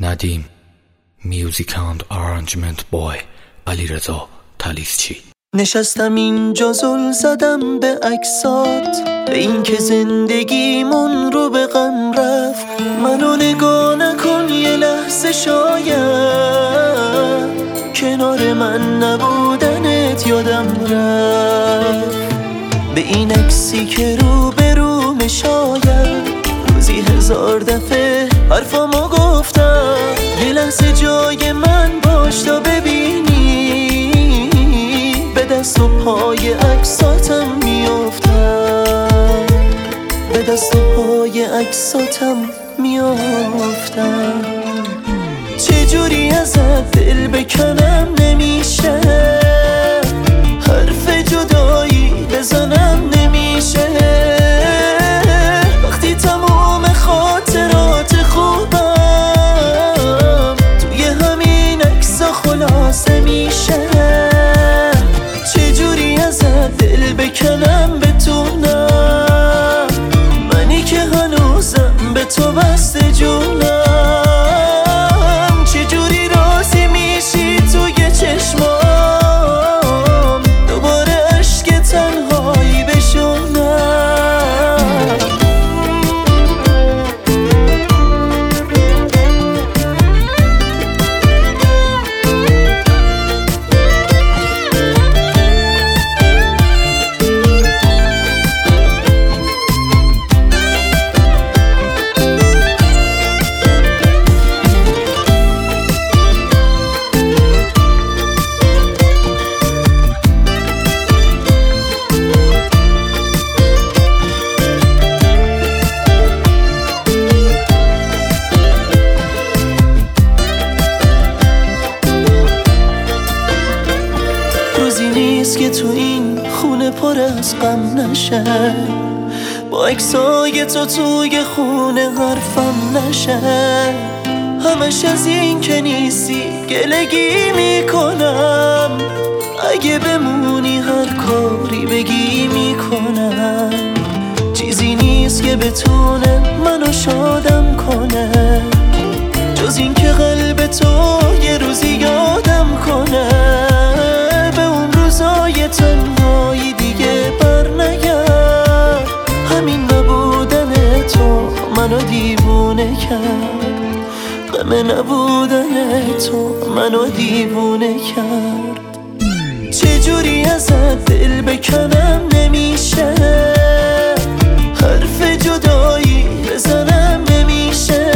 ندیم. میوزیک اند آرنجمنت بای علیرضا تلیسچی. نشستم اینجا زل زدم به عکسات، به این که زندگیمون رو به غم رفت. منو نگاه نکن یه لحظه، شاید کنار من نبودنت یادم رفت. به این عکسی که رو به روم، شاید روزی 1000 دفعه حرفامو گفتم. یه لحظه جای من باش تا ببینی به دست و پای عکساتم میافتم، به دست و پای عکساتم میافتم. چجوری ازت دل بکنم نمیشه، حرف جدایی بزنم نمیشه. وقتی تموم خاطرات خوبم توی همین عکسا خلاصه میشه. چجوری ازت دل بکنم بتونم، منی که هنوزم به تو بسته جونم. چجوری راضی میشی توی چشمام دوباره عشق تنهایی بشونم. روزی نیست که تو این خونه پر از غم نشه، با عکسای تو توی خونه حرفم نشه. همش از این که نیستی گلگی میکنم، اگه بمونی هر کاری بگی میکنم. چیزی نیست که بتونه منو شادم کنه، جز این که قلب تو یه روزی یادم کنه. روزای تنهایی دیگه بر نگرد، همین نبودن تو منو دیوونه کرد. غم نبودن تو منو دیوونه کرد. چجوری ازت دل بکنم نمیشه، حرف جدایی بزنم نمیشه.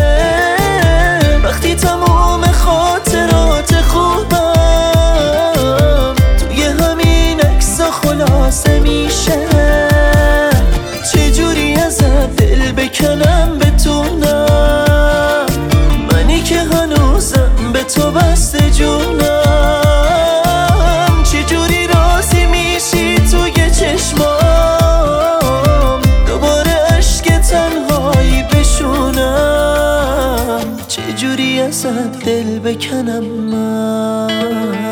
وقتی تموم خاطرات خوبم خلاصه میشه. چجوری ازت دل بکنم بتونم، منی که هنوزم به تو بسته جونم. چجوری راضی میشی توی چشمام دوباره عشق تنهایی بشونم. چجوری ازت دل بکنم من.